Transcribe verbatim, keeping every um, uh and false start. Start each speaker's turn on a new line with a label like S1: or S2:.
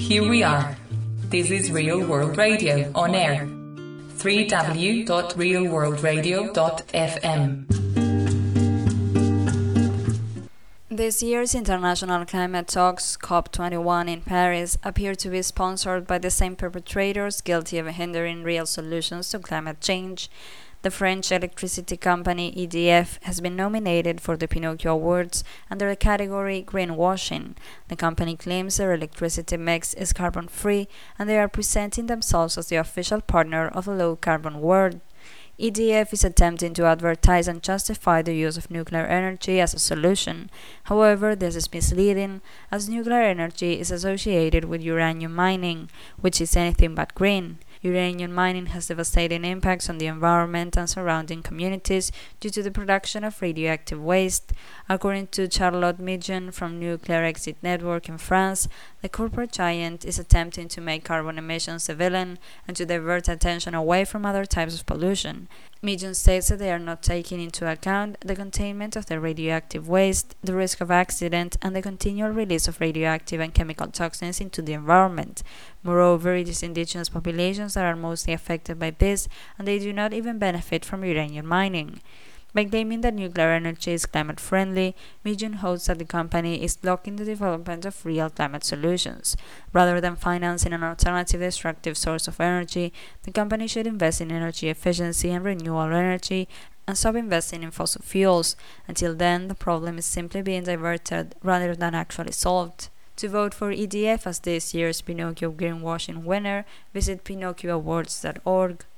S1: Here we are. This is Real World Radio on air. w w w dot real world radio dot f m.
S2: This year's international climate talks, COP twenty-one in Paris, appear to be sponsored by the same perpetrators guilty of hindering real solutions to climate change. The French electricity company E D F has been nominated for the Pinocchio Awards under the category Greenwashing. The company claims their electricity mix is carbon-free, and they are presenting themselves as the official partner of a low-carbon world. E D F is attempting to advertise and justify the use of nuclear energy as a solution. However, this is misleading, as nuclear energy is associated with uranium mining, which is anything but green. Uranium mining has devastating impacts on the environment and surrounding communities due to the production of radioactive waste. According to Charlotte Midgen from Nuclear Exit Network in France, the corporate giant is attempting to make carbon emissions a villain and to divert attention away from other types of pollution. Midgen states that they are not taking into account the containment of the radioactive waste, the risk of accident, and the continual release of radioactive and chemical toxins into the environment. Moreover, it is indigenous populations that are mostly affected by this, and they do not even benefit from uranium mining. By claiming that nuclear energy is climate-friendly, Midgen hopes that the company is blocking the development of real climate solutions. Rather than financing an alternative destructive source of energy, the company should invest in energy efficiency and renewable energy and stop investing in fossil fuels. Until then, the problem is simply being diverted rather than actually solved. To vote for E D F as this year's Pinocchio Greenwashing winner, visit pinocchio awards dot org.